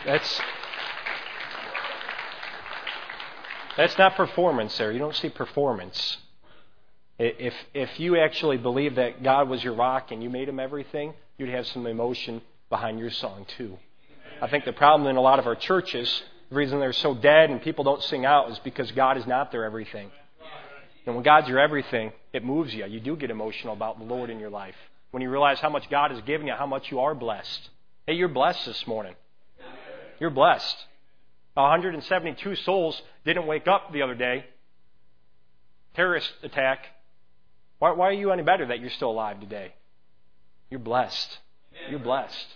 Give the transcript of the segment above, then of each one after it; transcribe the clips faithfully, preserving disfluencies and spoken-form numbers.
That's that's not performance there. You don't see performance. If if you actually believe that God was your rock and you made Him everything, you'd have some emotion behind your song too. I think the problem in a lot of our churches, the reason they're so dead and people don't sing out is because God is not their everything. And when God's your everything, it moves you. You do get emotional about the Lord in your life. When you realize how much God has given you, how much you are blessed. Hey, you're blessed this morning. You're blessed. one hundred seventy-two souls didn't wake up the other day. Terrorist attack. Why, why are you any better that you're still alive today? You're blessed. You're blessed.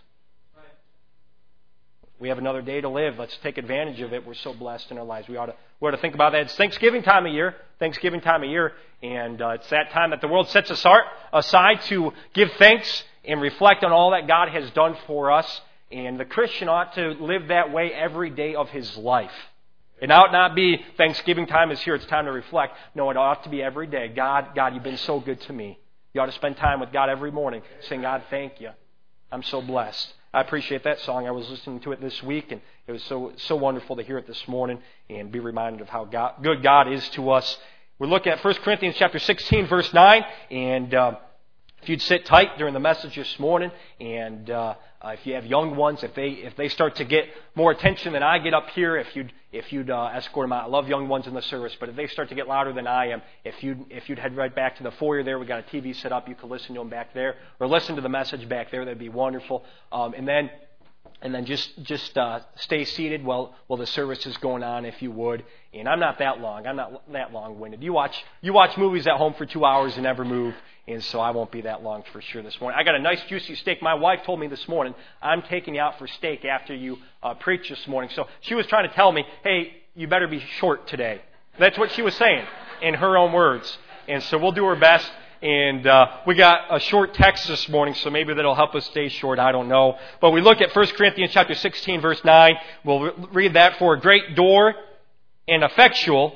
We have another day to live. Let's take advantage of it. We're so blessed in our lives. We ought to, we ought to think about that. It's Thanksgiving time of year. Thanksgiving time of year. And uh, it's that time that the world sets aside to give thanks and reflect on all that God has done for us. And the Christian ought to live that way every day of his life. It ought not be Thanksgiving time is here. It's time to reflect. No, it ought to be every day. God, God, you've been so good to me. You ought to spend time with God every morning saying, God, thank you. I'm so blessed. I appreciate that song. I was listening to it this week, and it was so so wonderful to hear it this morning and be reminded of how God, good God is to us. We're looking at First Corinthians chapter sixteen, verse nine, and uh, if you'd sit tight during the message this morning, and uh, uh, if you have young ones, if they if they start to get more attention than I get up here, if you'd if you'd uh, escort them out. I love young ones in the service, but if they start to get louder than I am, if you'd if you'd head right back to the foyer there, we got a T V set up. You can listen to them back there, or listen to the message back there. That'd be wonderful. Um, and then. And then just just uh, stay seated while while the service is going on, if you would. And I'm not that long. I'm not that long-winded. You watch you watch movies at home for two hours and never move, and so I won't be that long for sure this morning. I got a nice juicy steak. My wife told me this morning, I'm taking you out for steak after you uh, preach this morning. So she was trying to tell me, hey, you better be short today. That's what she was saying in her own words. And so we'll do our best. And uh, we got a short text this morning, so maybe that'll help us stay short. I don't know. But we look at First Corinthians chapter sixteen, verse nine. We'll re- read that. For a great door and effectual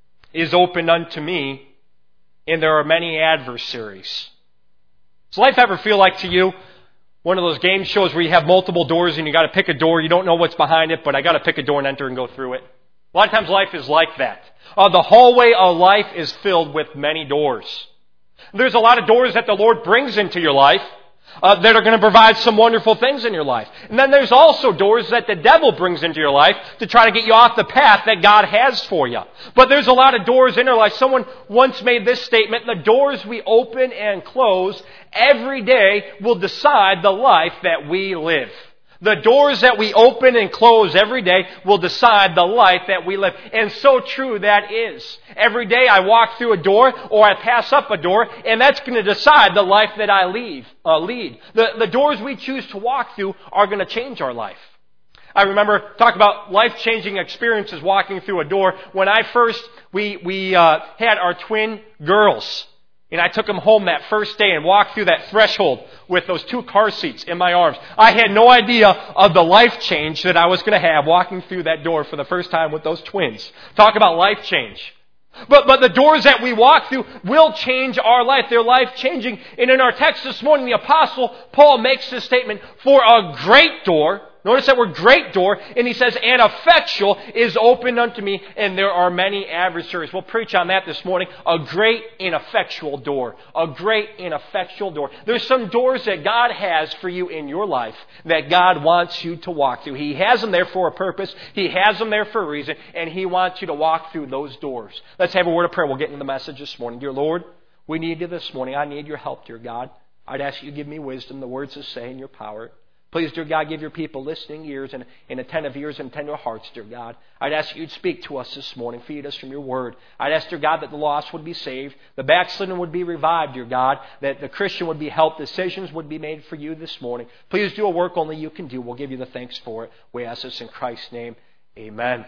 is opened unto me, and there are many adversaries. Does life ever feel like to you one of those game shows where you have multiple doors and you got to pick a door? You don't know what's behind it, but I got to pick a door and enter and go through it. A lot of times life is like that. Uh, the hallway of life is filled with many doors. There's a lot of doors that the Lord brings into your life uh, that are going to provide some wonderful things in your life. And then there's also doors that the devil brings into your life to try to get you off the path that God has for you. But there's a lot of doors in our life. Someone once made this statement: the doors we open and close every day will decide the life that we live. The doors that we open and close every day will decide the life that we live. And so true that is. Every day I walk through a door or I pass up a door, and that's going to decide the life that I leave, uh, lead. The, the doors we choose to walk through are going to change our life. I remember talk about life-changing experiences walking through a door. When I first, we, we uh, had our twin girls. And I took them home that first day and walked through that threshold with those two car seats in my arms. I had no idea of the life change that I was going to have walking through that door for the first time with those twins. Talk about life change. But, but the doors that we walk through will change our life. They're life-changing. And in our text this morning, the Apostle Paul makes this statement: for a great door. Notice that word great door, and he says, and effectual is opened unto me, and there are many adversaries. We'll preach on that this morning. A great and effectual door. A great and effectual door. There's some doors that God has for you in your life that God wants you to walk through. He has them there for a purpose. He has them there for a reason, and He wants you to walk through those doors. Let's have a word of prayer. We'll get into the message this morning. Dear Lord, we need you this morning. I need your help, dear God. I'd ask you to give me wisdom, the words to say, and your power. Please, dear God, give your people listening ears and, and attentive ears and tender hearts, dear God. I'd ask you'd speak to us this morning. Feed us from your word. I'd ask, dear God, that the lost would be saved. The backslidden would be revived, dear God. That the Christian would be helped. Decisions would be made for you this morning. Please do a work only you can do. We'll give you the thanks for it. We ask this in Christ's name. Amen.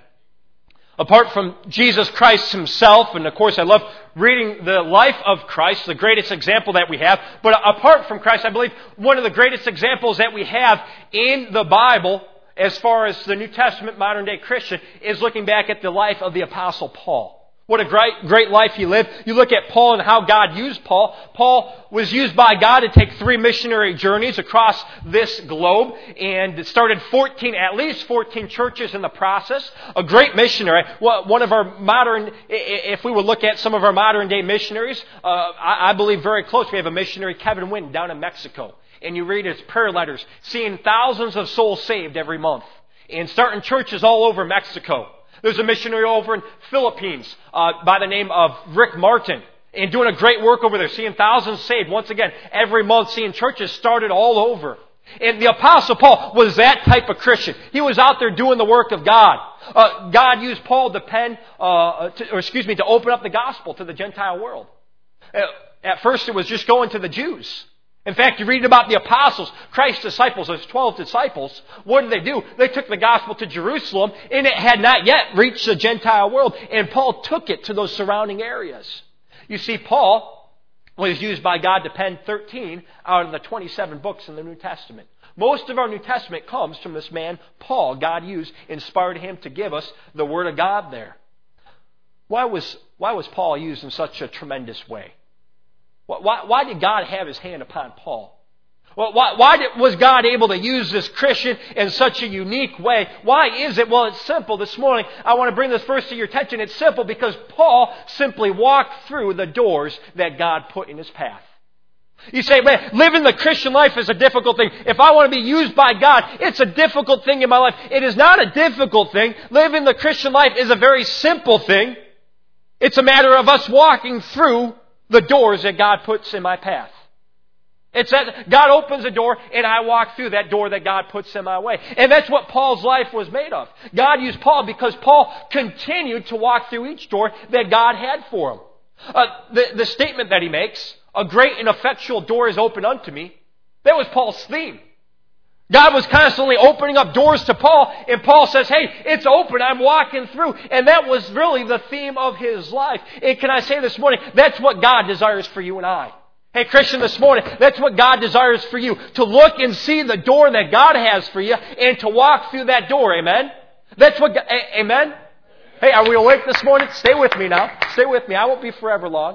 Apart from Jesus Christ Himself, and of course I love reading the life of Christ, the greatest example that we have, but apart from Christ, I believe one of the greatest examples that we have in the Bible, as far as the New Testament modern day Christian, is looking back at the life of the Apostle Paul. What a great, great life he lived. You look at Paul and how God used Paul. Paul was used by God to take three missionary journeys across this globe and started fourteen, at least fourteen churches in the process. A great missionary. One of our modern, if we would look at some of our modern day missionaries, uh, I believe very close. We have a missionary, Kevin Wynn, down in Mexico. And you read his prayer letters, seeing thousands of souls saved every month and starting churches all over Mexico. There's a missionary over in Philippines uh, by the name of Rick Martin, and doing a great work over there, seeing thousands saved. Once again, every month, seeing churches started all over. And the Apostle Paul was that type of Christian. He was out there doing the work of God. Uh, God used Paul to pen, uh, to, or excuse me, to open up the gospel to the Gentile world. Uh, at first, it was just going to the Jews. In fact, you read about the apostles, Christ's disciples, those twelve disciples. What did they do? They took the gospel to Jerusalem, and it had not yet reached the Gentile world. And Paul took it to those surrounding areas. You see, Paul was used by God to pen thirteen out of the twenty-seven books in the New Testament. Most of our New Testament comes from this man, Paul. God used, inspired him to give us the Word of God there. Why was, why was Paul used in such a tremendous way? Why, why did God have His hand upon Paul? Well, why, why did, was God able to use this Christian in such a unique way? Why is it? Well, it's simple. This morning, I want to bring this verse to your attention. It's simple because Paul simply walked through the doors that God put in his path. You say, man, living the Christian life is a difficult thing. If I want to be used by God, it's a difficult thing in my life. It is not a difficult thing. Living the Christian life is a very simple thing. It's a matter of us walking through the doors that God puts in my path. It's that God opens a door and I walk through that door that God puts in my way. And that's what Paul's life was made of. God used Paul because Paul continued to walk through each door that God had for him. Uh, the, the statement that he makes, a great and effectual door is open unto me, that was Paul's theme. God was constantly opening up doors to Paul, and Paul says, hey, it's open, I'm walking through. And that was really the theme of his life. And can I say this morning, that's what God desires for you and I. Hey, Christian, this morning, that's what God desires for you, to look and see the door that God has for you, and to walk through that door, amen? That's what, a- amen? Hey, are we awake this morning? Stay with me now. Stay with me. I won't be forever long.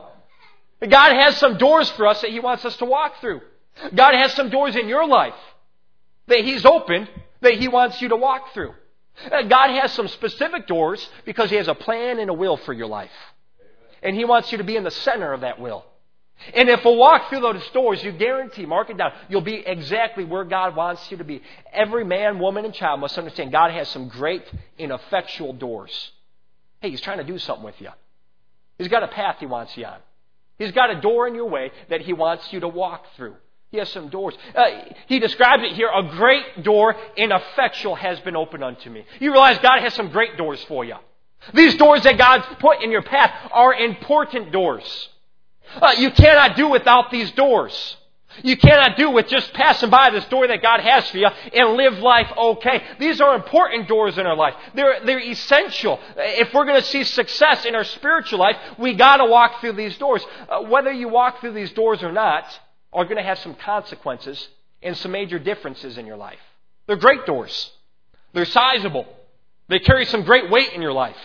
God has some doors for us that He wants us to walk through. God has some doors in your life that He's opened, that He wants you to walk through. God has some specific doors because He has a plan and a will for your life. And He wants you to be in the center of that will. And if we'll walk through those doors, you guarantee, mark it down, you'll be exactly where God wants you to be. Every man, woman, and child must understand God has some great and effectual doors. Hey, He's trying to do something with you. He's got a path He wants you on. He's got a door in your way that He wants you to walk through. He has some doors. Uh, he describes it here, a great door and effectual has been opened unto me. You realize God has some great doors for you. These doors that God's put in your path are important doors. Uh, you cannot do without these doors. You cannot do with just passing by this door that God has for you and live life okay. These are important doors in our life. They're, they're essential. If we're going to see success in our spiritual life, we got to walk through these doors. Uh, whether you walk through these doors or not, are going to have some consequences and some major differences in your life. They're great doors. They're sizable. They carry some great weight in your life.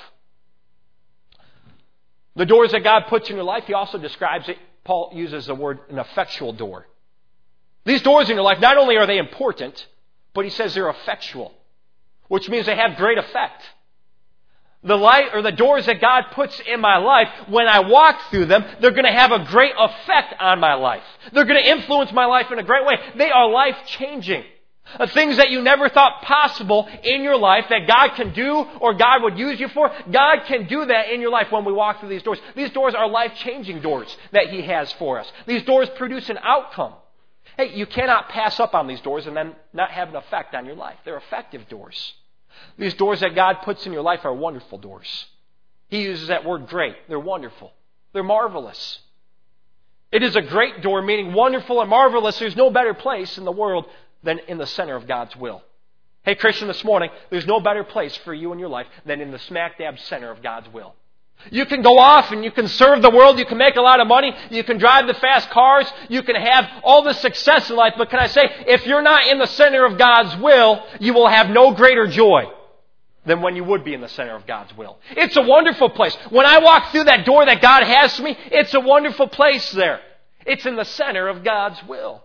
The doors that God puts in your life, He also describes it, Paul uses the word an effectual door. These doors in your life, not only are they important, but he says they're effectual, which means they have great effect. The light or the doors that God puts in my life, when I walk through them, they're going to have a great effect on my life. They're going to influence my life in a great way. They are life-changing. Uh, things that you never thought possible in your life that God can do or God would use you for, God can do that in your life when we walk through these doors. These doors are life-changing doors that He has for us. These doors produce an outcome. Hey, you cannot pass up on these doors and then not have an effect on your life. They're effective doors. These doors that God puts in your life are wonderful doors. He uses that word great. They're wonderful. They're marvelous. It is a great door, meaning wonderful and marvelous. There's no better place in the world than in the center of God's will. Hey, Christian, this morning, there's no better place for you in your life than in the smack dab center of God's will. You can go off and you can serve the world, you can make a lot of money, you can drive the fast cars, you can have all the success in life, but can I say, if you're not in the center of God's will, you will have no greater joy. than when you would be in the center of God's will. It's a wonderful place. When I walk through that door that God has for me, it's a wonderful place there. It's in the center of God's will.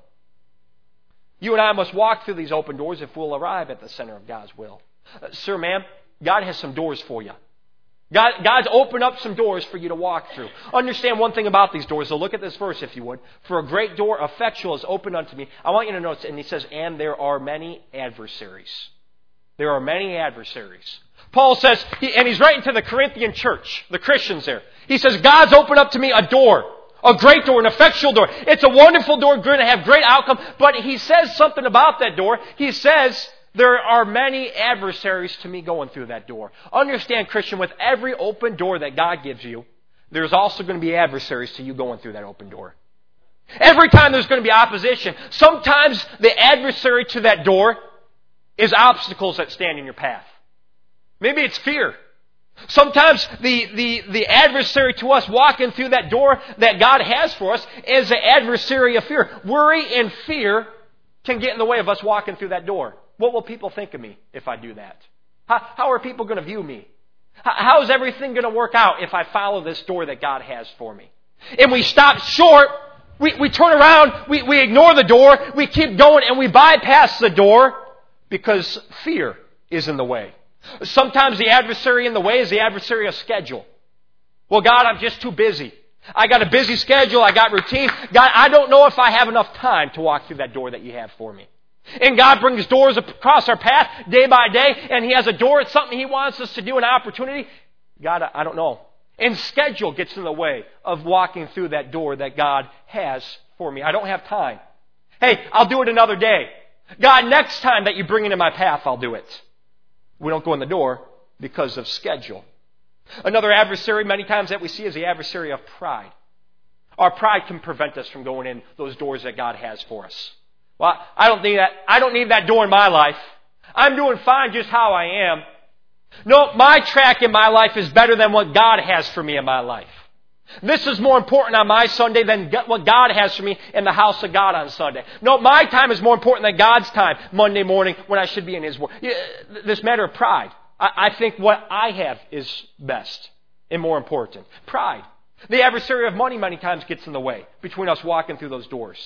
You and I must walk through these open doors if we'll arrive at the center of God's will. Uh, sir, ma'am, God has some doors for you. God, God's opened up some doors for you to walk through. Understand one thing about these doors. So look at this verse, if you would. For a great door, effectual, is opened unto me. I want you to notice, and he says, and there are many adversaries. There are many adversaries. Paul says, and he's writing to the Corinthian church, the Christians there. He says, God's opened up to me a door. A great door, an effectual door. It's a wonderful door, going to have great outcome. But he says something about that door. He says, there are many adversaries to me going through that door. Understand, Christian, with every open door that God gives you, there's also going to be adversaries to you going through that open door. Every time there's going to be opposition. Sometimes the adversary to that door is obstacles that stand in your path. Maybe it's fear. Sometimes the, the, the adversary to us walking through that door that God has for us is the adversary of fear. Worry and fear can get in the way of us walking through that door. What will people think of me if I do that? How, how are people going to view me? How, how is everything going to work out if I follow this door that God has for me? And we stop short, we, we turn around, we, we ignore the door, we keep going, and we bypass the door because fear is in the way. Sometimes the adversary in the way is the adversary of schedule. Well, God, I'm just too busy. I got a busy schedule. I got routine. God, I don't know if I have enough time to walk through that door that you have for me. And God brings doors across our path day by day, and He has a door. It's something He wants us to do, an opportunity. God, I don't know. And schedule gets in the way of walking through that door that God has for me. I don't have time. Hey, I'll do it another day. God, next time that you bring it in my path, I'll do it. We don't go in the door because of schedule. Another adversary many times that we see is the adversary of pride. Our pride can prevent us from going in those doors that God has for us. Well, I don't need that. I don't need that door in my life. I'm doing fine just how I am. No, my track in my life is better than what God has for me in my life. This is more important on my Sunday than what God has for me in the house of God on Sunday. No, my time is more important than God's time Monday morning when I should be in His Word. This matter of pride. I think what I have is best and more important. Pride. The adversary of money many times gets in the way between us walking through those doors.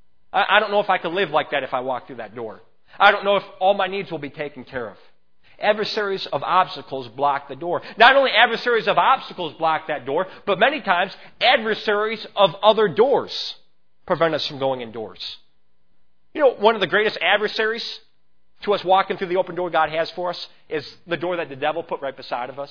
I don't know if I can live like that if I walk through that door. I don't know if all my needs will be taken care of. Adversaries of obstacles block the door. Not only adversaries of obstacles block that door, but many times adversaries of other doors prevent us from going indoors. You know, one of the greatest adversaries to us walking through the open door God has for us is the door that the devil put right beside of us.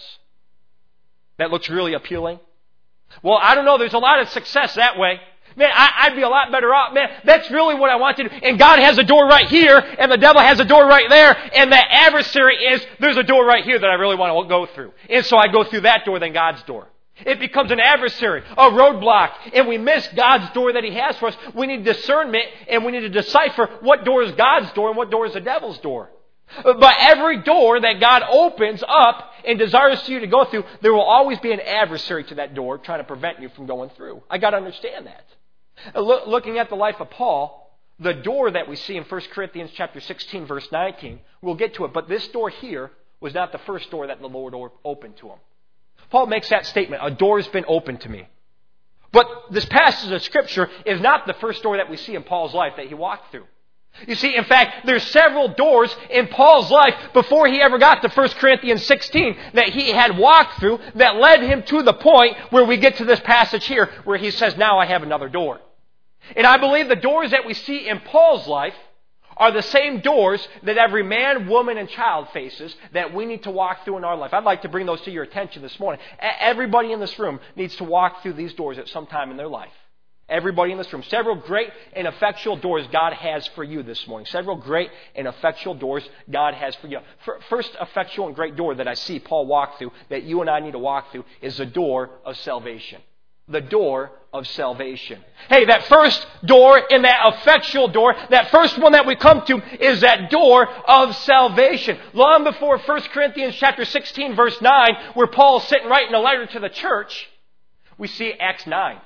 That looks really appealing. Well, I don't know. There's a lot of success that way. Man, I, I'd be a lot better off. Man, that's really what I want to do. And God has a door right here, and the devil has a door right there, and the adversary is, there's a door right here that I really want to go through. And so I go through that door than God's door. It becomes an adversary, a roadblock, and we miss God's door that He has for us. We need discernment, and we need to decipher what door is God's door and what door is the devil's door. But every door that God opens up and desires for you to go through, there will always be an adversary to that door trying to prevent you from going through. I got to understand that. Looking at the life of Paul, the door that we see in First Corinthians chapter sixteen, verse nineteen, we'll get to it, but this door here was not the first door that the Lord opened to him. Paul makes that statement, a door has been opened to me. But this passage of Scripture is not the first door that we see in Paul's life that he walked through. You see, in fact, there's several doors in Paul's life before he ever got to First Corinthians sixteen that he had walked through that led him to the point where we get to this passage here where he says, now I have another door. And I believe the doors that we see in Paul's life are the same doors that every man, woman, and child faces that we need to walk through in our life. I'd like to bring those to your attention this morning. Everybody in this room needs to walk through these doors at some time in their life. Everybody in this room. Several great and effectual doors God has for you this morning. Several great and effectual doors God has for you. First effectual and great door that I see Paul walk through, that you and I need to walk through, is the door of salvation. The door of salvation. Hey, that first door and that effectual door, that first one that we come to is that door of salvation. Long before First Corinthians chapter sixteen, verse nine, where Paul's sitting writing a letter to the church, we see Acts nine.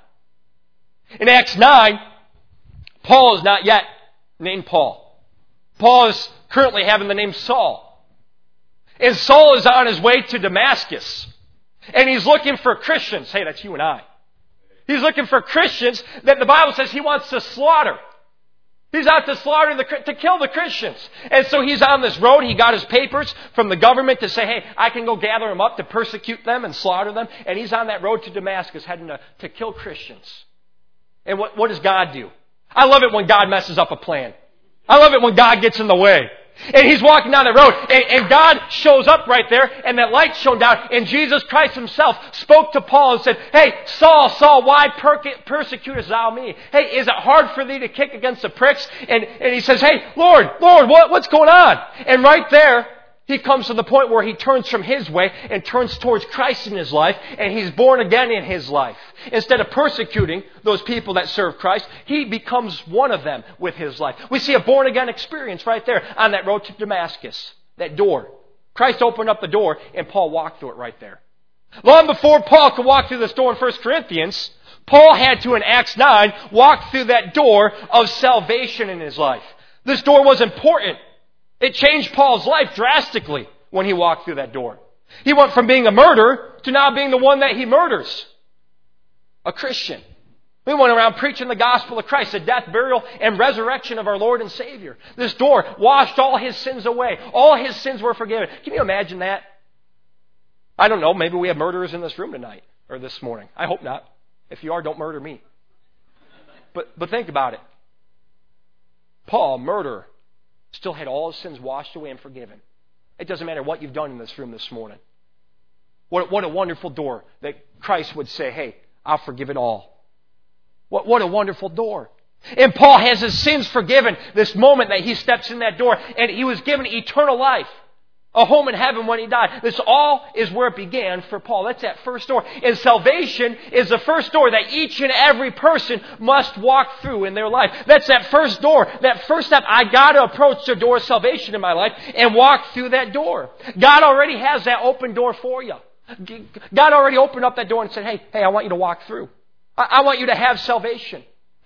In Acts nine, Paul is not yet named Paul. Paul is currently having the name Saul. And Saul is on his way to Damascus. And he's looking for Christians. Hey, that's you and I. He's looking for Christians that the Bible says he wants to slaughter. He's out to slaughter, the, to kill the Christians. And so he's on this road. He got his papers from the government to say, hey, I can go gather them up to persecute them and slaughter them. And he's on that road to Damascus heading to, to kill Christians. And what, what does God do? I love it when God messes up a plan. I love it when God gets in the way. And he's walking down the road, and, and God shows up right there, and that light shone down, and Jesus Christ himself spoke to Paul and said, hey, Saul, Saul, why per- persecutest thou me? Hey, is it hard for thee to kick against the pricks? And, and he says, hey, Lord, Lord, what, what's going on? And right there, he comes to the point where he turns from his way and turns towards Christ in his life, and he's born again in his life. Instead of persecuting those people that serve Christ, he becomes one of them with his life. We see a born again experience right there on that road to Damascus. That door. Christ opened up the door, and Paul walked through it right there. Long before Paul could walk through this door in First Corinthians, Paul had to, in Acts nine, walk through that door of salvation in his life. This door was important. It changed Paul's life drastically when he walked through that door. He went from being a murderer to now being the one that he murders. A Christian. We went around preaching the gospel of Christ, the death, burial, and resurrection of our Lord and Savior. This door washed all his sins away. All his sins were forgiven. Can you imagine that? I don't know. Maybe we have murderers in this room tonight or this morning. I hope not. If you are, don't murder me. But, but think about it. Paul, murderer, still had all his sins washed away and forgiven. It doesn't matter what you've done in this room this morning. What, what a wonderful door that Christ would say, hey, I'll forgive it all. What, what a wonderful door. And Paul has his sins forgiven this moment that he steps in that door, and he was given eternal life. A home in heaven when he died. This all is where it began for Paul. That's that first door. And salvation is the first door that each and every person must walk through in their life. That's that first door. That first step. I got to approach the door of salvation in my life and walk through that door. God already has that open door for you. God already opened up that door and said, hey, hey, I want you to walk through. I, I want you to have salvation.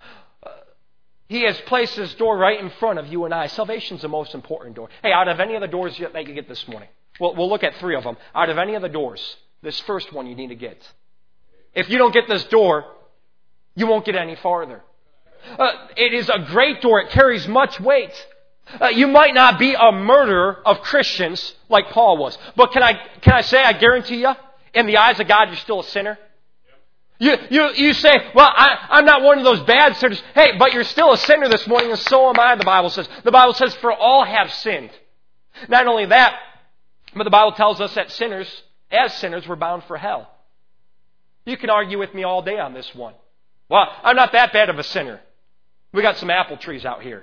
He has placed His door right in front of you and I. Salvation's the most important door. Hey, out of any of the doors that you get this morning, we'll, we'll look at three of them. Out of any of the doors, this first one you need to get. If you don't get this door, you won't get any farther. Uh, it is a great door. It carries much weight. Uh, you might not be a murderer of Christians like Paul was. But can I, can I say, I guarantee you, in the eyes of God, you're still a sinner. You, you, you say, well, I, I'm not one of those bad sinners. Hey, but you're still a sinner this morning, and so am I, the Bible says. The Bible says, for all have sinned. Not only that, but the Bible tells us that sinners, as sinners, were bound for hell. You can argue with me all day on this one. Well, I'm not that bad of a sinner. We got some apple trees out here.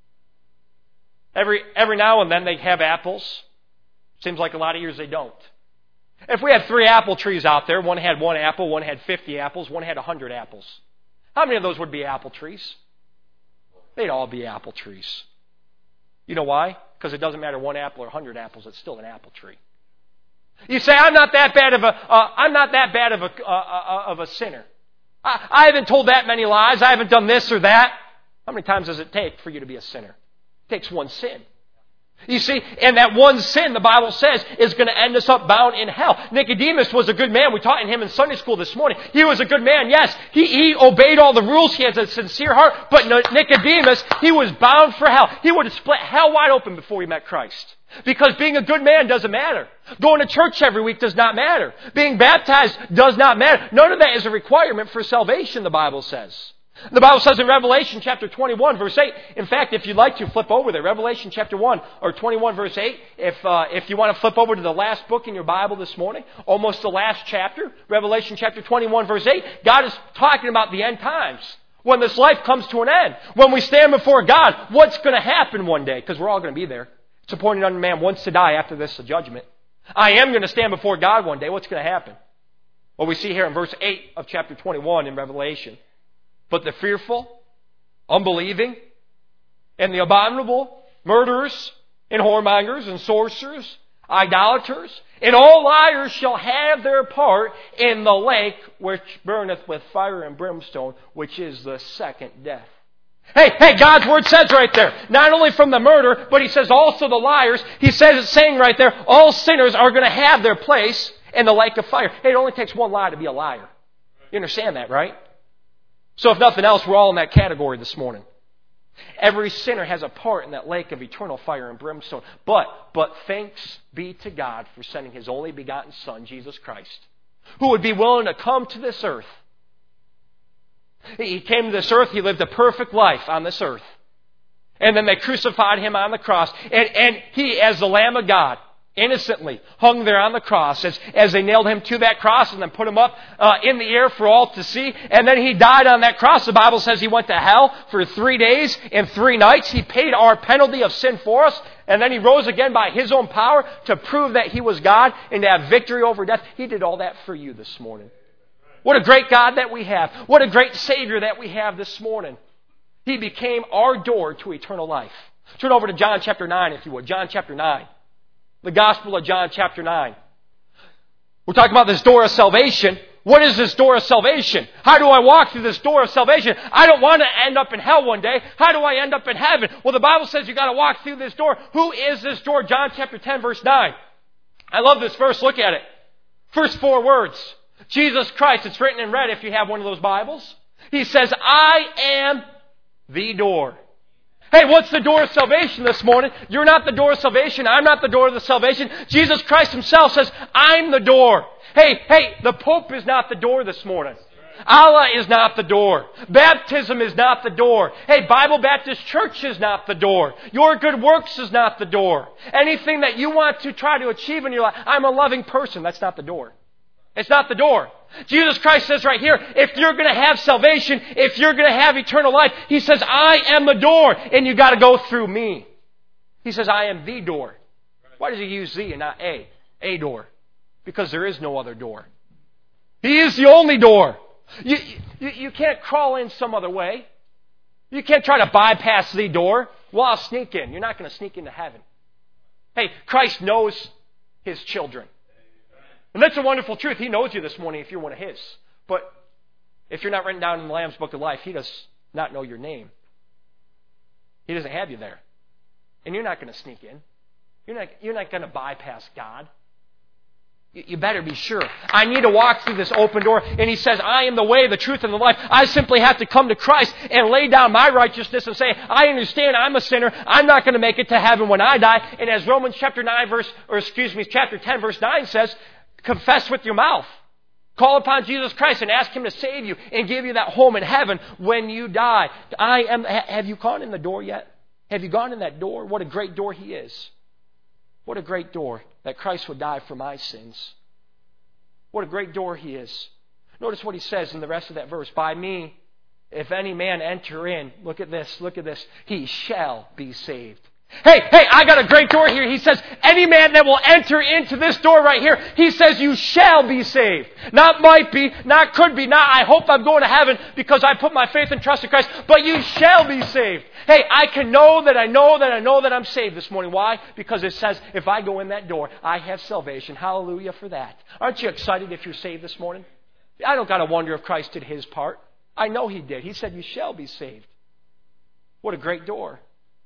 Every, every now and then they have apples. Seems like a lot of years they don't. If we had three apple trees out there, one had one apple, one had fifty apples, one had one hundred apples. How many of those would be apple trees? They'd all be apple trees. You know why? Because it doesn't matter one apple or one hundred apples, it's still an apple tree. You say, I'm not that bad of a, uh, I'm not that bad of a, uh, uh, of a sinner. I, I haven't told that many lies. I haven't done this or that. How many times does it take for you to be a sinner? It takes one sin. You see, and that one sin, the Bible says, is going to end us up bound in hell. Nicodemus was a good man. We taught him in Sunday school this morning. He was a good man, yes. He, he obeyed all the rules. He has a sincere heart. But Nicodemus, he was bound for hell. He would have split hell wide open before he met Christ. Because being a good man doesn't matter. Going to church every week does not matter. Being baptized does not matter. None of that is a requirement for salvation, the Bible says. The Bible says in Revelation chapter twenty-one, verse eight. In fact, if you'd like to, flip over there. Revelation chapter one or twenty-one, verse eight. If uh, if you want to flip over to the last book in your Bible this morning, almost the last chapter, Revelation chapter twenty-one, verse eight. God is talking about the end times. When this life comes to an end. When we stand before God, what's going to happen one day? Because we're all going to be there. It's appointed unto man once to die, after this the judgment. I am going to stand before God one day. What's going to happen? Well, we see here in verse eight of chapter twenty-one in Revelation. But the fearful, unbelieving, and the abominable, murderers, and whoremongers, and sorcerers, idolaters, and all liars shall have their part in the lake which burneth with fire and brimstone, which is the second death. Hey, hey, God's Word says right there, not only from the murder, but He says also the liars. He says it's saying right there, all sinners are going to have their place in the lake of fire. Hey, it only takes one lie to be a liar. You understand that, right? So if nothing else, we're all in that category this morning. Every sinner has a part in that lake of eternal fire and brimstone. But, but thanks be to God for sending His only begotten Son, Jesus Christ, who would be willing to come to this earth. He came to this earth. He lived a perfect life on this earth. And then they crucified Him on the cross. And, and He, as the Lamb of God, innocently hung there on the cross as, as they nailed Him to that cross and then put Him up uh, in the air for all to see. And then He died on that cross. The Bible says He went to hell for three days and three nights. He paid our penalty of sin for us. And then He rose again by His own power to prove that He was God and to have victory over death. He did all that for you this morning. What a great God that we have. What a great Savior that we have this morning. He became our door to eternal life. Turn over to John chapter nine, if you would. John chapter nine. The Gospel of John chapter nine. We're talking about this door of salvation. What is this door of salvation? How do I walk through this door of salvation? I don't want to end up in hell one day. How do I end up in heaven? Well, the Bible says you've got to walk through this door. Who is this door? John chapter ten, verse nine. I love this verse. Look at it. First four words. Jesus Christ. It's written in red if you have one of those Bibles. He says, I am the door. Hey, what's the door of salvation this morning? You're not the door of salvation. I'm not the door of the salvation. Jesus Christ Himself says, I'm the door. Hey, hey, the Pope is not the door this morning. Allah is not the door. Baptism is not the door. Hey, Bible Baptist Church is not the door. Your good works is not the door. Anything that you want to try to achieve in your life, I'm a loving person. That's not the door. It's not the door. Jesus Christ says right here, if you're going to have salvation, if you're going to have eternal life, He says, I am the door, and you got to go through me. He says, I am the door. Why does He use the and not a? A door. Because there is no other door. He is the only door. You, you, you can't crawl in some other way. You can't try to bypass the door. Well, I'll sneak in. You're not going to sneak into heaven. Hey, Christ knows His children. And that's a wonderful truth. He knows you this morning if you're one of His. But if you're not written down in the Lamb's Book of Life, He does not know your name. He doesn't have you there. And you're not going to sneak in. You're not, you're not going to bypass God. You, you better be sure. I need to walk through this open door. And He says, I am the way, the truth, and the life. I simply have to come to Christ and lay down my righteousness and say, I understand I'm a sinner. I'm not going to make it to heaven when I die. And as Romans chapter nine verse, or excuse me, chapter ten verse nine says, confess with your mouth. Call upon Jesus Christ and ask Him to save you and give you that home in heaven when you die. I am. Have you gone in the door yet? Have you gone in that door? What a great door He is. What a great door that Christ would die for my sins. What a great door He is. Notice what He says in the rest of that verse. By me, if any man enter in, look at this, look at this, he shall be saved. Hey, hey, I got a great door here. He says, any man that will enter into this door right here, He says, you shall be saved. Not might be, not could be, not I hope I'm going to heaven because I put my faith and trust in Christ, but you shall be saved. Hey, I can know that I know that I know that I'm saved this morning. Why? Because it says, if I go in that door, I have salvation. Hallelujah for that. Aren't you excited if you're saved this morning? I don't got to wonder if Christ did His part. I know He did. He said, you shall be saved. What a great door.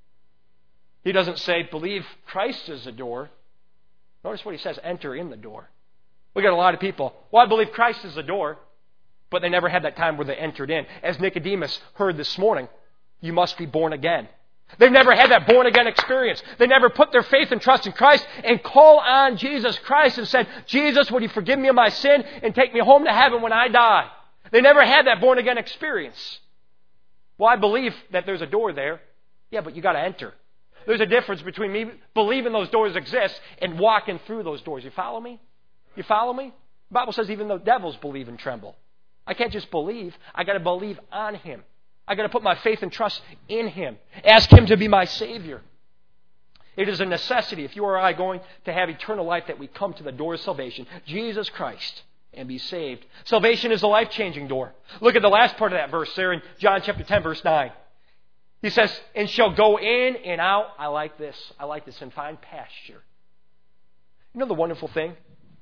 He doesn't say, believe Christ is the door. Notice what He says, enter in the door. We got a lot of people, well, I believe Christ is the door, but they never had that time where they entered in. As Nicodemus heard this morning, you must be born again. They've never had that born again experience. They never put their faith and trust in Christ and call on Jesus Christ and said, Jesus, would you forgive me of my sin and take me home to heaven when I die? They never had that born again experience. Well, I believe that there's a door there. Yeah, but you got to enter. There's a difference between me believing those doors exist and walking through those doors. You follow me? You follow me? The Bible says even the devils believe and tremble. I can't just believe. I got to believe on Him. I got to put my faith and trust in Him. Ask Him to be my Savior. It is a necessity, if you or I are going to have eternal life, that we come to the door of salvation, Jesus Christ, and be saved. Salvation is a life-changing door. Look at the last part of that verse there in John chapter ten, verse nine. He says, and shall go in and out. I like this. I like this. And find pasture. You know the wonderful thing?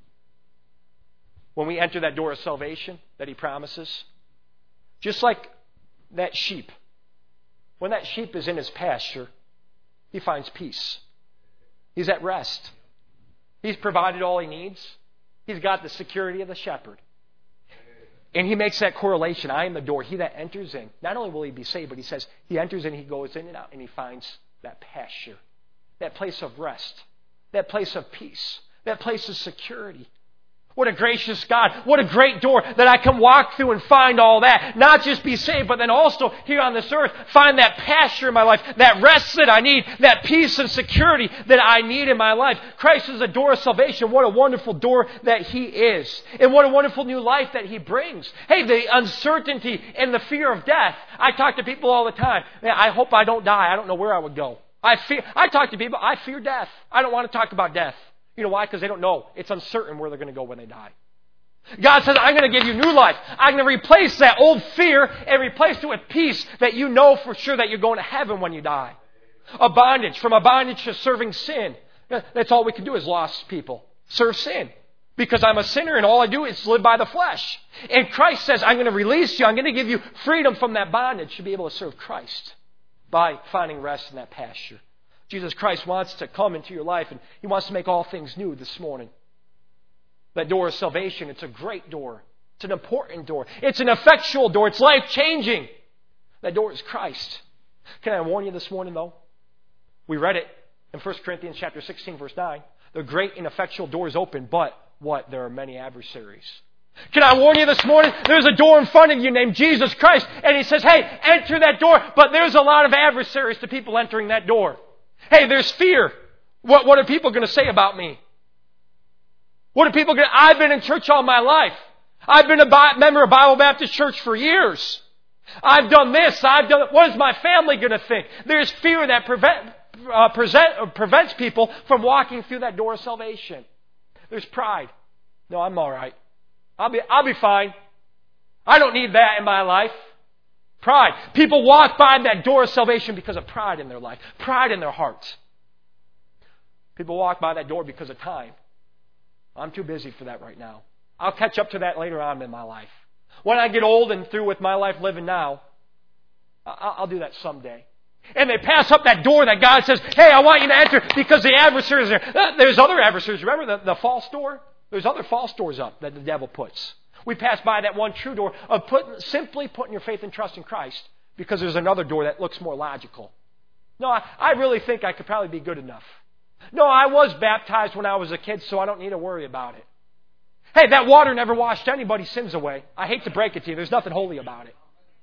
When we enter that door of salvation that He promises, just like that sheep When that sheep is in his pasture, he finds peace. He's at rest. He's provided all he needs. He's got the security of the shepherd. And he makes that correlation. I am the door. He that enters in, not only will he be saved, but he says he enters in, he goes in and out, and he finds that pasture, that place of rest, that place of peace, that place of security. What a gracious God. What a great door that I can walk through and find all that. Not just be saved, but then also here on this earth, find that pasture in my life, that rest that I need, that peace and security that I need in my life. Christ is a door of salvation. What a wonderful door that He is. And what a wonderful new life that He brings. Hey, the uncertainty and the fear of death. I talk to people all the time. Man, I hope I don't die. I don't know where I would go. I fear, I talk to people, I fear death. I don't want to talk about death. You know why? Because they don't know. It's uncertain where they're going to go when they die. God says, I'm going to give you new life. I'm going to replace that old fear and replace it with peace that you know for sure that you're going to heaven when you die. A bondage, from a bondage to serving sin. That's all we can do as lost people. Serve sin. Because I'm a sinner and all I do is live by the flesh. And Christ says, I'm going to release you. I'm going to give you freedom from that bondage to be able to serve Christ by finding rest in that pasture. Jesus Christ wants to come into your life and He wants to make all things new this morning. That door of salvation, it's a great door. It's an important door. It's an effectual door. It's life-changing. That door is Christ. Can I warn you this morning, though? We read it in First Corinthians chapter sixteen, verse nine. The great and effectual door is open, but what? There are many adversaries. Can I warn you this morning? There's a door in front of you named Jesus Christ, and He says, hey, enter that door, but there's a lot of adversaries to people entering that door. Hey, there's fear. What, what are people going to say about me? What are people going to... I've been in church all my life. I've been a bi- member of Bible Baptist Church for years. I've done this. I've done... What is my family going to think? There's fear that prevent, uh, present, uh, prevents people from walking through that door of salvation. There's pride. No, I'm all right. I'll be, I'll be fine. I don't need that in my life. Pride. People walk by that door of salvation because of pride in their life. Pride in their hearts. People walk by that door because of time. I'm too busy for that right now. I'll catch up to that later on in my life. When I get old and through with my life living now, I'll do that someday. And they pass up that door that God says, hey, I want you to enter because the adversaries are there. There's other adversaries. Remember the, the false door? There's other false doors up that the devil puts. We pass by that one true door of putting, simply putting your faith and trust in Christ because there's another door that looks more logical. No, I, I really think I could probably be good enough. No, I was baptized when I was a kid, so I don't need to worry about it. Hey, that water never washed anybody's sins away. I hate to break it to you. There's nothing holy about it.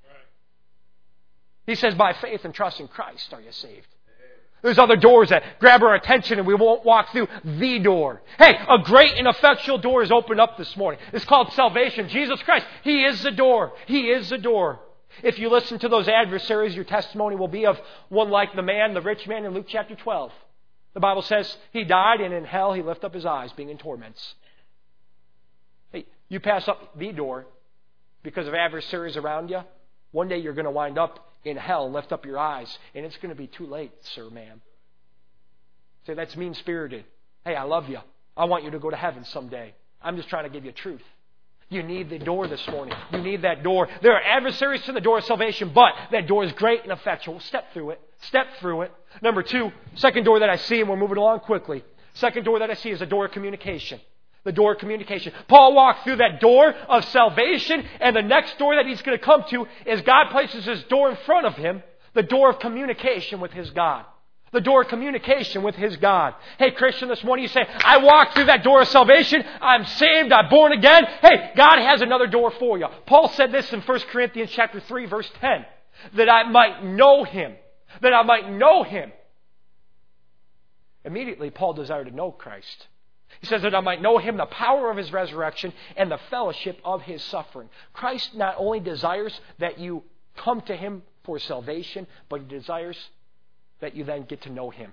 He says, by faith and trust in Christ are you saved. There's other doors that grab our attention and we won't walk through the door. Hey, a great and effectual door is opened up this morning. It's called salvation. Jesus Christ, He is the door. He is the door. If you listen to those adversaries, your testimony will be of one like the man, the rich man in Luke chapter twelve. The Bible says he died and in hell he lifted up his eyes, being in torments. Hey, you pass up the door because of adversaries around you. One day you're going to wind up in hell and lift up your eyes, and it's going to be too late, sir, ma'am. Say, that's mean-spirited. Hey, I love you. I want you to go to heaven someday. I'm just trying to give you truth. You need the door this morning. You need that door. There are adversaries to the door of salvation, but that door is great and effectual. Step through it. Step through it. Number two, second door that I see, and we're moving along quickly. Second door that I see is a door of communication. The door of communication. Paul walked through that door of salvation, and the next door that he's going to come to is God places His door in front of him, the door of communication with his God. The door of communication with his God. Hey, Christian, this morning you say, I walked through that door of salvation. I'm saved. I'm born again. Hey, God has another door for you. Paul said this in First Corinthians chapter three, verse ten, that I might know Him. That I might know Him. Immediately, Paul desired to know Christ. He says that I might know Him, the power of His resurrection, and the fellowship of His suffering. Christ not only desires that you come to Him for salvation, but He desires that you then get to know Him.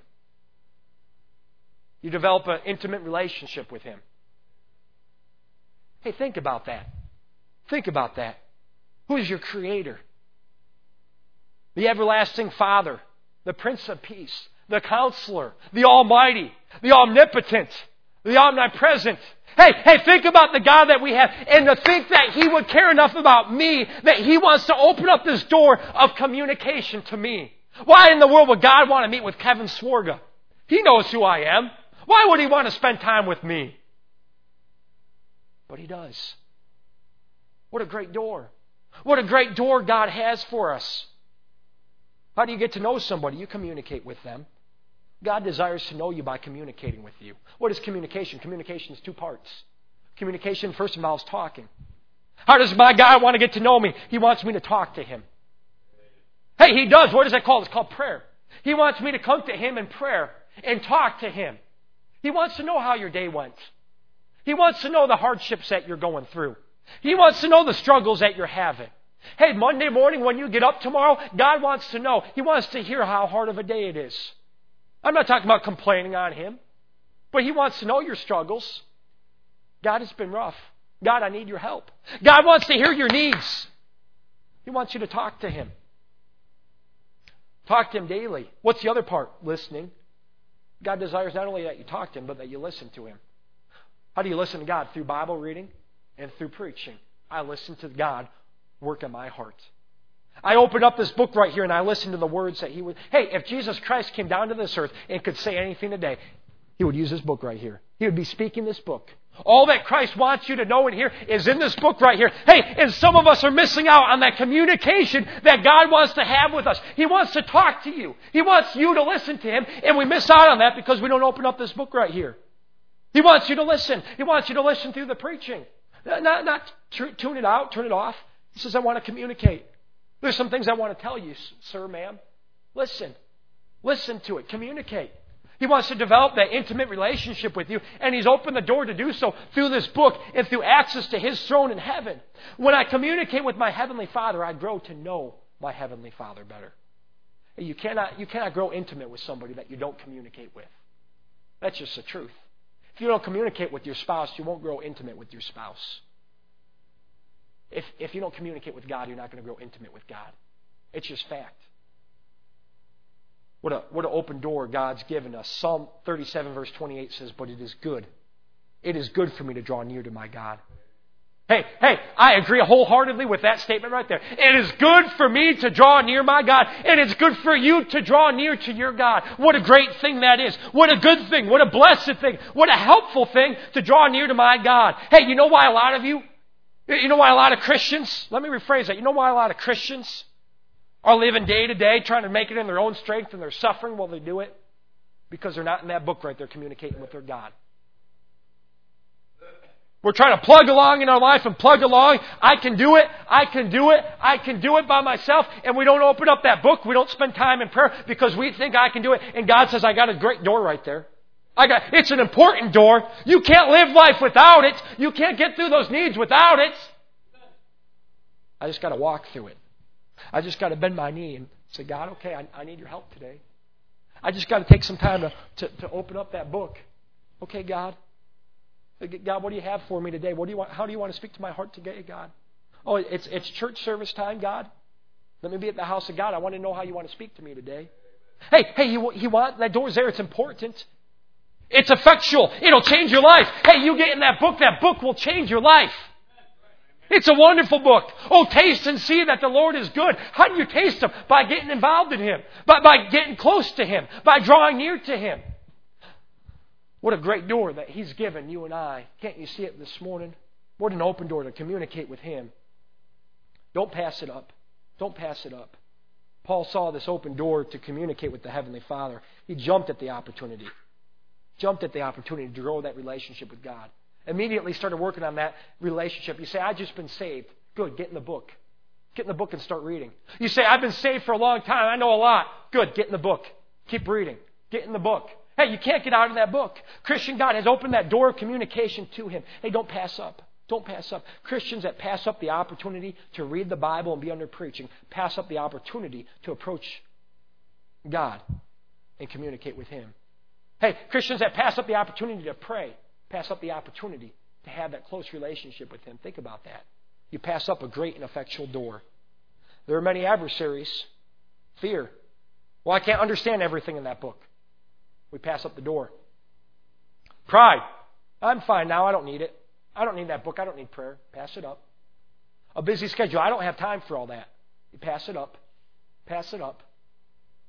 You develop an intimate relationship with Him. Hey, think about that. Think about that. Who is your Creator? The everlasting Father, the Prince of Peace, the Counselor, the Almighty, the Omnipotent, the Omnipresent. Hey, hey, think about the God that we have, and to think that He would care enough about me that He wants to open up this door of communication to me. Why in the world would God want to meet with Kevin Swarga? He knows who I am. Why would He want to spend time with me? But He does. What a great door. What a great door God has for us. How do you get to know somebody? You communicate with them. God desires to know you by communicating with you. What is communication? Communication is two parts. Communication first involves talking. How does my God want to get to know me? He wants me to talk to Him. Hey, He does. What is that called? It's called prayer. He wants me to come to Him in prayer and talk to Him. He wants to know how your day went. He wants to know the hardships that you're going through. He wants to know the struggles that you're having. Hey, Monday morning when you get up tomorrow, God wants to know. He wants to hear how hard of a day it is. I'm not talking about complaining on Him, but He wants to know your struggles. God, it's been rough. God, I need your help. God wants to hear your needs. He wants you to talk to Him. Talk to Him daily. What's the other part? Listening. God desires not only that you talk to Him, but that you listen to Him. How do you listen to God? Through Bible reading and through preaching. I listen to God work in my heart. I open up this book right here and I listen to the words that He would... Hey, if Jesus Christ came down to this earth and could say anything today, He would use this book right here. He would be speaking this book. All that Christ wants you to know and hear is in this book right here. Hey, and some of us are missing out on that communication that God wants to have with us. He wants to talk to you. He wants you to listen to Him, and we miss out on that because we don't open up this book right here. He wants you to listen. He wants you to listen through the preaching. Not, not t- tune it out, turn it off. He says, I want to communicate. There's some things I want to tell you, sir, ma'am. Listen. Listen to it. Communicate. He wants to develop that intimate relationship with you, and He's opened the door to do so through this book and through access to His throne in heaven. When I communicate with my Heavenly Father, I grow to know my Heavenly Father better. You cannot, you cannot grow intimate with somebody that you don't communicate with. That's just the truth. If you don't communicate with your spouse, you won't grow intimate with your spouse. If, if you don't communicate with God, you're not going to grow intimate with God. It's just fact. What a what an open door God's given us. Psalm thirty-seven verse twenty-eight says, but it is good. It is good for me to draw near to my God. Hey, hey, I agree wholeheartedly with that statement right there. It is good for me to draw near my God, and it's good for you to draw near to your God. What a great thing that is. What a good thing. What a blessed thing. What a helpful thing to draw near to my God. Hey, you know why a lot of you, you know why a lot of Christians, let me rephrase that. You know why a lot of Christians are living day to day trying to make it in their own strength and they're suffering while they do it? Because they're not in that book right there communicating with their God. We're trying to plug along in our life and plug along. I can do it. I can do it. I can do it by myself. And we don't open up that book. We don't spend time in prayer because we think I can do it. And God says, I got a great door right there. I got, it's an important door. You can't live life without it. You can't get through those needs without it. I just got to walk through it. I just got to bend my knee and say, God, okay, I, I need your help today. I just got to take some time to, to, to open up that book. Okay, God. God, what do you have for me today? What do you want? How do you want to speak to my heart today, God? Oh, it's it's church service time, God. Let me be at the house of God. I want to know how you want to speak to me today. Hey, hey, you, you want that door's there. It's important. It's effectual. It'll change your life. Hey, you get in that book. That book will change your life. It's a wonderful book. Oh, taste and see that the Lord is good. How do you taste Him? By getting involved in Him. By, by getting close to Him. By drawing near to Him. What a great door that He's given you and I. Can't you see it this morning? What an open door to communicate with Him. Don't pass it up. Don't pass it up. Paul saw this open door to communicate with the Heavenly Father. He jumped at the opportunity. Jumped at the opportunity to grow that relationship with God. Immediately started working on that relationship. You say, I've just been saved. Good, get in the book. Get in the book and start reading. You say, I've been saved for a long time. I know a lot. Good, get in the book. Keep reading. Get in the book. Hey, you can't get out of that book. Christian, God has opened that door of communication to Him. Hey, don't pass up. Don't pass up. Christians that pass up the opportunity to read the Bible and be under preaching, pass up the opportunity to approach God and communicate with Him. Hey, Christians that pass up the opportunity to pray, pass up the opportunity to have that close relationship with Him. Think about that. You pass up a great and effectual door. There are many adversaries. Fear. Well, I can't understand everything in that book. We pass up the door. Pride. I'm fine now. I don't need it. I don't need that book. I don't need prayer. Pass it up. A busy schedule. I don't have time for all that. You pass it up. Pass it up.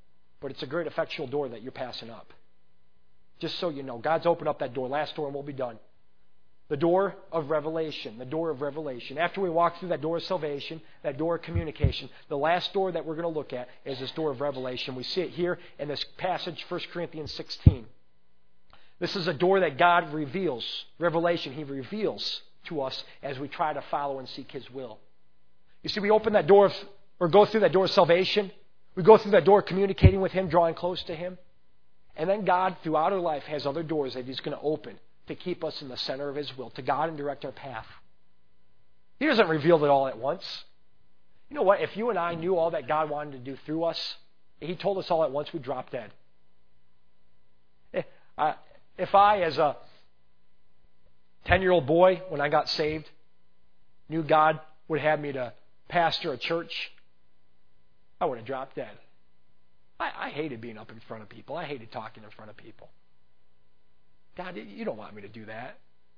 but it's a great effectual door that you're passing up. Just so you know, God's opened up that door. Last door and we'll be done. The door of revelation. The door of revelation. After we walk through that door of salvation, that door of communication, the last door that we're going to look at is this door of revelation. We see it here in this passage, First Corinthians sixteen. This is a door that God reveals. Revelation, He reveals to us as we try to follow and seek His will. You see, we open that door of, or go through that door of salvation. We go through that door of communicating with Him, drawing close to Him. And then God, throughout our life, has other doors that He's going to open to keep us in the center of His will, to guide and direct our path. He doesn't reveal it all at once. You know what? If you and I knew all that God wanted to do through us, He told us all at once, we'd drop dead. If I, as a ten-year-old boy, when I got saved, knew God would have me to pastor a church, I would have dropped dead. I, I hated being up in front of people. I hated talking in front of people. God, you don't want me to do that.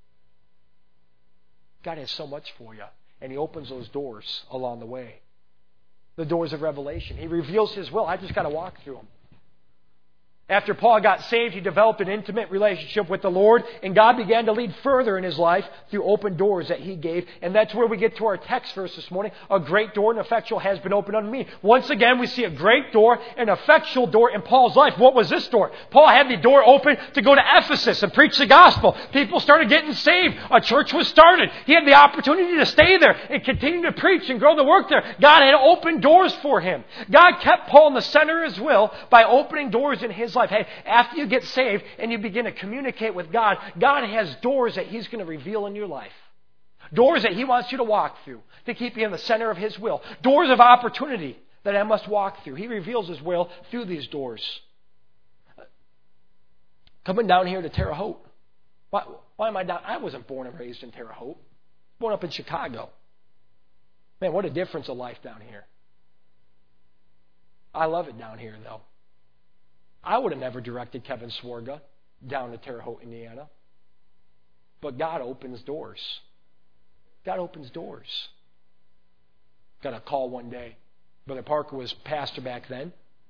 God has so much for you, and He opens those doors along the way. The doors of revelation. He reveals His will. I just got to walk through them. After Paul got saved, he developed an intimate relationship with the Lord, and God began to lead further in his life through open doors that He gave. And that's where we get to our text verse this morning. A great door and effectual has been opened unto me. Once again, we see a great door and effectual door in Paul's life. What was this door? Paul had the door open to go to Ephesus and preach the gospel. People started getting saved. A church was started. He had the opportunity to stay there and continue to preach and grow the work there. God had opened doors for him. God kept Paul in the center of His will by opening doors in his life. Hey, after you get saved and you begin to communicate with God, God has doors that He's going to reveal in your life. Doors that He wants you to walk through to keep you in the center of His will. Doors of opportunity that I must walk through. He reveals His will through these doors. Coming down here to Terre Haute. Why, why am I down? I wasn't born and raised in Terre Haute. Born up in Chicago. Man, what a difference of life down here. I love it down here, though. I would have never directed Kevin Swarga down to Terre Haute, Indiana. But God opens doors. God opens doors. Got a call one day. Brother Parker was pastor back then.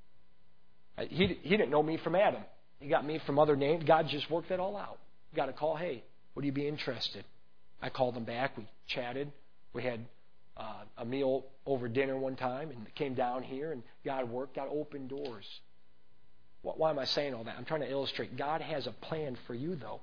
He, he didn't know me from Adam. He got me from other names. God just worked that all out. Got a call, hey, would you be interested? I called him back. We chatted. We had uh, a meal over dinner one time and came down here, and God worked. God opened doors. Why am I saying all that? I'm trying to illustrate. God has a plan for you, though.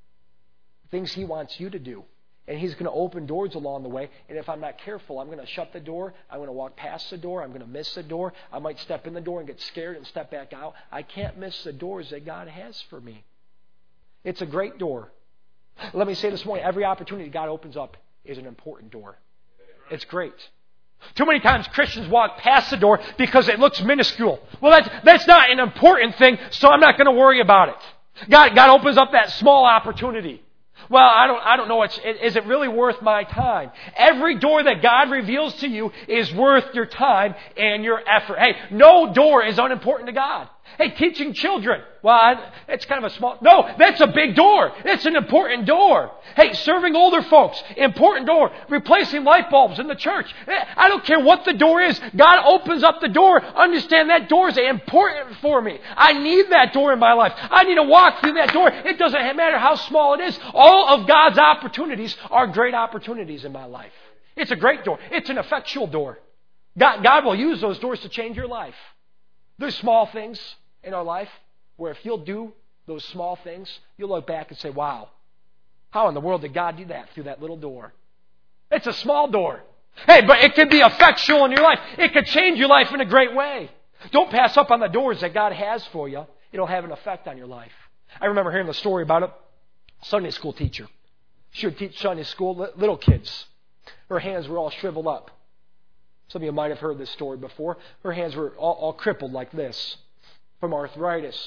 Things He wants you to do. And He's going to open doors along the way. And if I'm not careful, I'm going to shut the door. I'm going to walk past the door. I'm going to miss the door. I might step in the door and get scared and step back out. I can't miss the doors that God has for me. It's a great door. Let me say this morning, every opportunity God opens up is an important door. It's great. Too many times Christians walk past the door because it looks minuscule. Well, that's, that's not an important thing, so I'm not going to worry about it. God, God opens up that small opportunity. Well, I don't, I don't know. It's, is it really worth my time? Every door that God reveals to you is worth your time and your effort. Hey, no door is unimportant to God. Hey, teaching children. Well, it's kind of a small... No, that's a big door. It's an important door. Hey, serving older folks. Important door. Replacing light bulbs in the church. I don't care what the door is. God opens up the door. Understand that door is important for me. I need that door in my life. I need to walk through that door. It doesn't matter how small it is. All of God's opportunities are great opportunities in my life. It's a great door. It's an effectual door. God, God will use those doors to change your life. There's small things in our life where if you'll do those small things, you'll look back and say, wow, how in the world did God do that through that little door? It's a small door. Hey, but it can be effectual in your life. It could change your life in a great way. Don't pass up on the doors that God has for you. It'll have an effect on your life. I remember hearing the story about a Sunday school teacher. She would teach Sunday school, little kids. Her hands were all shriveled up. Some of you might have heard this story before. Her hands were all, all crippled like this from arthritis.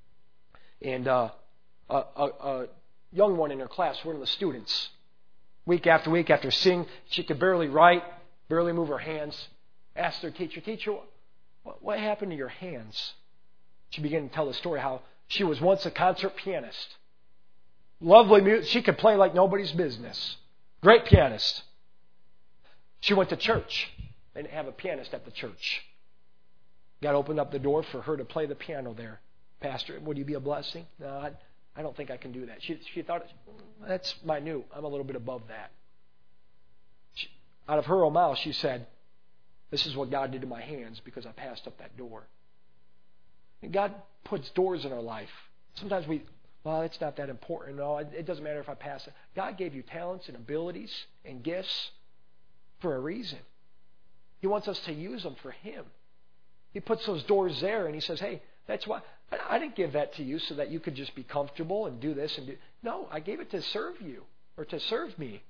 And uh, a, a, a young one in her class, one of the students, week after week after seeing she could barely write, barely move her hands, asked her teacher, Teacher, what, what happened to your hands? She began to tell the story how she was once a concert pianist. Lovely music. She could play like nobody's business. Great pianist. She went to church. They didn't have a pianist at the church. God opened up the door for her to play the piano there. Pastor, would you be a blessing? No, I, I don't think I can do that. She, she thought, that's minute. I'm a little bit above that. She, out of her own mouth, she said, this is what God did to my hands because I passed up that door. And God puts doors in our life. Sometimes we, well, it's not that important. No, it doesn't matter if I pass it. God gave you talents and abilities and gifts for a reason. He wants us to use them for Him. He puts those doors there and He says, hey, that's why I didn't give that to you so that you could just be comfortable and do this and do. No, I gave it to serve you or to serve me.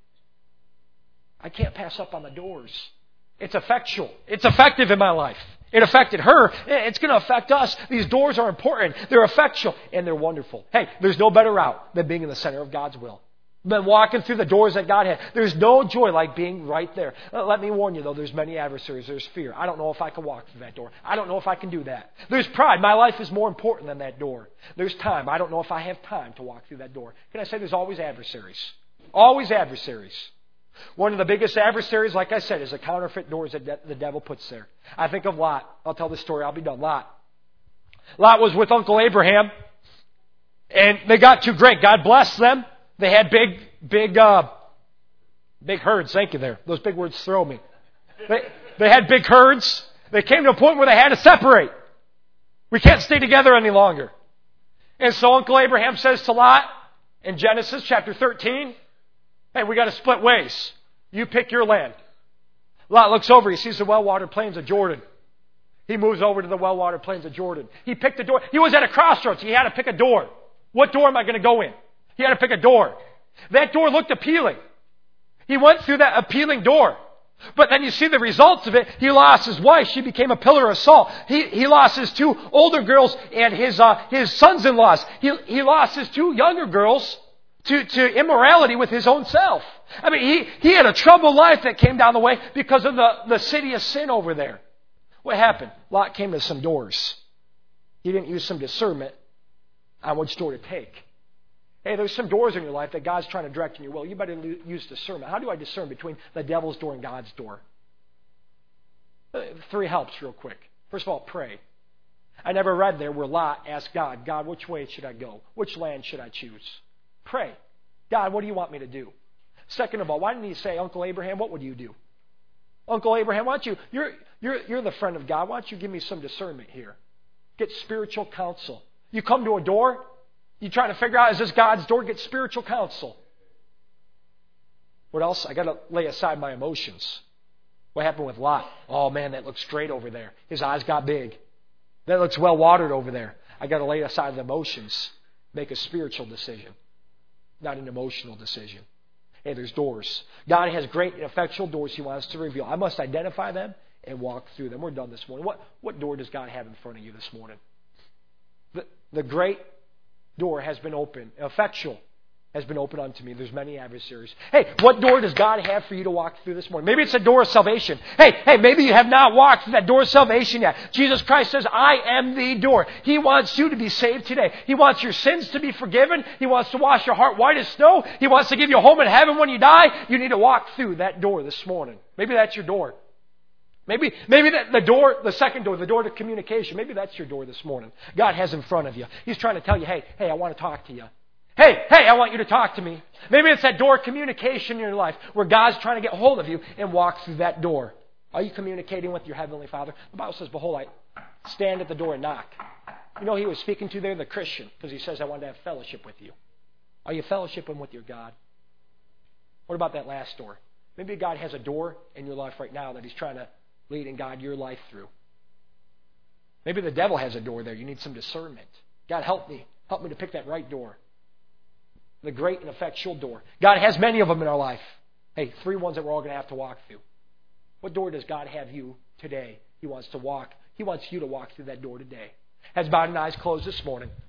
I can't pass up on the doors. It's effectual. It's effective in my life. It affected her. It's going to affect us. These doors are important. They're effectual and they're wonderful. Hey, there's no better route than being in the center of God's will. Than walking through the doors that God had. There's no joy like being right there. Let me warn you, though, there's many adversaries. There's fear. I don't know if I can walk through that door. I don't know if I can do that. There's pride. My life is more important than that door. There's time. I don't know if I have time to walk through that door. Can I say there's always adversaries? Always adversaries. One of the biggest adversaries, like I said, is the counterfeit doors that de- the devil puts there. I think of Lot. I'll tell this story. I'll be done. Lot. Lot was with Uncle Abraham, and they got too great. God blessed them. They had big, big, uh, big herds. Thank you there. Those big words throw me. They, they had big herds. They came to a point where they had to separate. We can't stay together any longer. And so Uncle Abraham says to Lot in Genesis chapter thirteen, hey, we got to split ways. You pick your land. Lot looks over. He sees the well-watered plains of Jordan. He moves over to the well-watered plains of Jordan. He picked a door. He was at a crossroads. He had to pick a door. What door am I going to go in? He had to pick a door. That door looked appealing. He went through that appealing door. But then you see the results of it. He lost his wife. She became a pillar of salt. He, he lost his two older girls and his, uh, his sons-in-laws. He, he lost his two younger girls to, to immorality with his own self. I mean, he, he had a troubled life that came down the way because of the, the city of sin over there. What happened? Lot came to some doors. He didn't use some discernment on which door to take. Hey, there's some doors in your life that God's trying to direct in your will. You better use discernment. How do I discern between the devil's door and God's door? Three helps real quick. First of all, pray. I never read there where Lot asked God, God, which way should I go? Which land should I choose? Pray. God, what do you want me to do? Second of all, why didn't he say, Uncle Abraham, what would you do? Uncle Abraham, why don't you, you're, you're, you're the friend of God. Why don't you give me some discernment here? Get spiritual counsel. You come to a door, you trying to figure out, is this God's door? Get spiritual counsel. What else? I got to lay aside my emotions. What happened with Lot? Oh man, that looks straight over there. His eyes got big. That looks well watered over there. I got to lay aside the emotions. Make a spiritual decision, not an emotional decision. Hey, there's doors. God has great and effectual doors He wants to reveal. I must identify them and walk through them. We're done this morning. What, what door does God have in front of you this morning? The, the great door has been opened. Effectual has been opened unto me. There's many adversaries. Hey, what door does God have for you to walk through this morning? Maybe it's a door of salvation. Hey, hey, maybe you have not walked through that door of salvation yet. Jesus Christ says, I am the door. He wants you to be saved today. He wants your sins to be forgiven. He wants to wash your heart white as snow. He wants to give you a home in heaven when you die. You need to walk through that door this morning. Maybe that's your door. Maybe, maybe the, the door, the second door, the door to communication, maybe that's your door this morning. God has in front of you. He's trying to tell you, hey, hey, I want to talk to you. Hey, hey, I want you to talk to me. Maybe it's that door of communication in your life where God's trying to get hold of you and walk through that door. Are you communicating with your Heavenly Father? The Bible says, behold, I stand at the door and knock. You know, He was speaking to there the Christian because He says, I want to have fellowship with you. Are you fellowshipping with your God? What about that last door? Maybe God has a door in your life right now that He's trying to lead and guide your life through. Maybe the devil has a door there. You need some discernment. God, help me. Help me to pick that right door. The great and effectual door. God has many of them in our life. Hey, three ones that we're all going to have to walk through. What door does God have you today? He wants to walk. He wants you to walk through that door today. Heads bowed and eyes closed this morning.